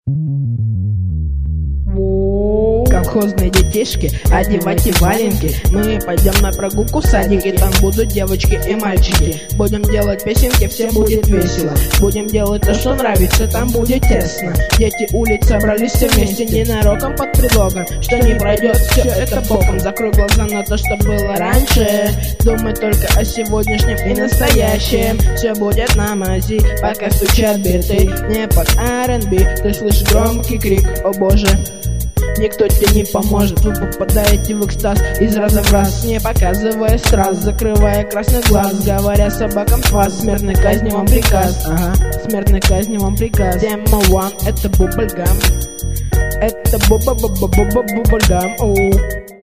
Колхозные детишки, одевайте валенки. Мы пойдем на прогулку в садике. Там будут девочки и мальчики. Будем делать песенки, всем будет весело. Будем делать то, что нравится, там будет тесно. Дети улиц собрались все вместе, ненароком под предлогом, что не пройдет все это боком. Закрой глаза на то, что было раньше. Думай только о сегодняшнем и настоящем. Все будет на мази, пока стучат биты. Не под R&B, ты слышишь громкий крик: о боже, никто тебе не поможет. Вы попадаете в экстаз из раза в раз, не показывая страз, закрывая красный глаз, говоря собакам фас. Смертной казни вам приказ, ага, смертной казни вам приказ. Тема one — это бубльгам, это бубльгам.